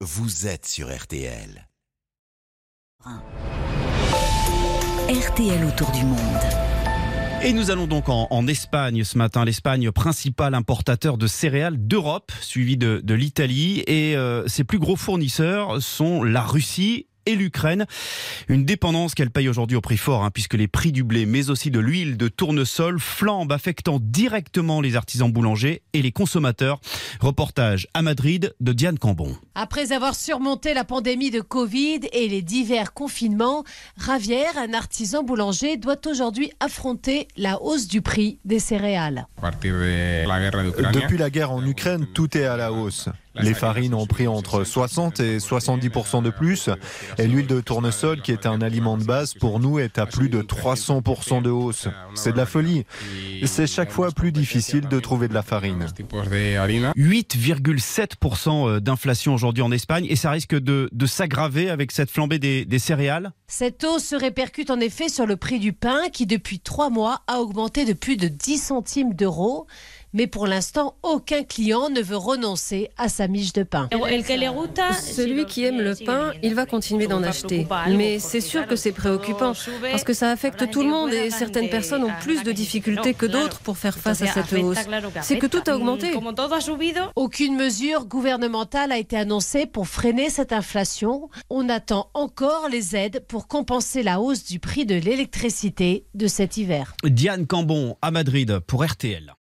vous êtes sur RTL. RTL autour du monde. Et nous allons donc en Espagne ce matin. L'Espagne, principal importateur de céréales d'Europe, suivi de l'Italie. Et ses plus gros fournisseurs sont la Russie et l'Ukraine. Une dépendance qu'elle paye aujourd'hui au prix fort, puisque les prix du blé, mais aussi de l'huile de tournesol flambent, affectant directement les artisans boulangers et les consommateurs. Reportage à Madrid de Diane Cambon. Après avoir surmonté la pandémie de Covid et les divers confinements, Javier, un artisan boulanger, doit aujourd'hui affronter la hausse du prix des céréales. Depuis la guerre en Ukraine, tout est à la hausse. Les farines ont pris entre 60 et 70% de plus. Et l'huile de tournesol, qui est un aliment de base, pour nous est à plus de 300% de hausse. C'est de la folie. C'est chaque fois plus difficile de trouver de la farine. 8,7% d'inflation aujourd'hui en Espagne. Et ça risque de s'aggraver avec cette flambée des céréales ? Cette hausse se répercute en effet sur le prix du pain qui, depuis 3 mois, a augmenté de plus de 10 centimes d'euros. Mais pour l'instant, aucun client ne veut renoncer à sa miche de pain. Celui qui aime le pain, il va continuer d'en acheter. Mais c'est sûr que c'est préoccupant, parce que ça affecte tout le monde et certaines personnes ont plus de difficultés que d'autres pour faire face à cette hausse. C'est que tout a augmenté. Aucune mesure gouvernementale a été annoncée pour freiner cette inflation. On attend encore les aides pour compenser la hausse du prix de l'électricité de cet hiver. Diane Cambon à Madrid pour RTL.